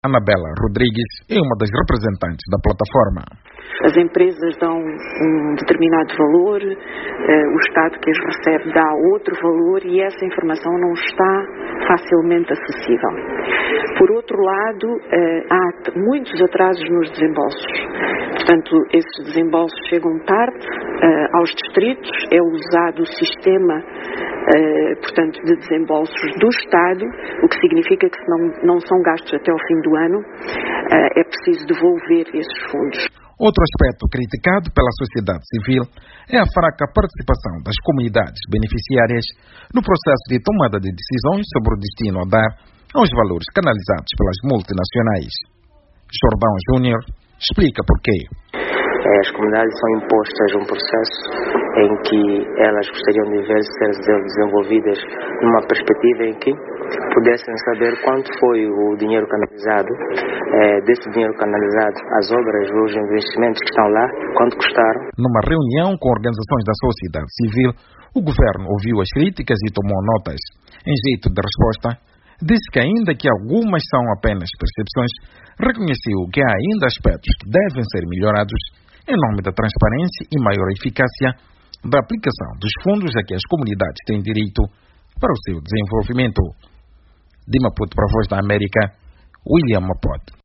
Anabela Rodrigues é uma das representantes da plataforma. As empresas dão um determinado valor, o Estado que as recebe dá outro valor e essa informação não está facilmente acessível. Por outro lado, há muitos atrasos nos desembolsos. Portanto, esses desembolsos chegam tarde aos distritos, é usado o sistema portanto, de desembolsos do Estado, o que significa que se não são gastos até ao fim do ano, é preciso devolver esses fundos. Outro aspecto criticado pela sociedade civil é a fraca participação das comunidades beneficiárias no processo de tomada de decisões sobre o destino a dar aos valores canalizados pelas multinacionais. Jordão Júnior explica porquê. As comunidades são impostas a um processo em que elas gostariam de ver ser desenvolvidas numa perspectiva em que pudessem saber quanto foi o dinheiro canalizado, desse dinheiro canalizado, as obras, os investimentos que estão lá, quanto custaram. Numa reunião com organizações da sociedade civil, o governo ouviu as críticas e tomou notas. Em jeito de resposta, disse que ainda que algumas são apenas percepções, reconheceu que há ainda aspectos que devem ser melhorados em nome da transparência e maior eficácia da aplicação dos fundos a que as comunidades têm direito para o seu desenvolvimento. De Maputo para a Voz da América, William Maputo.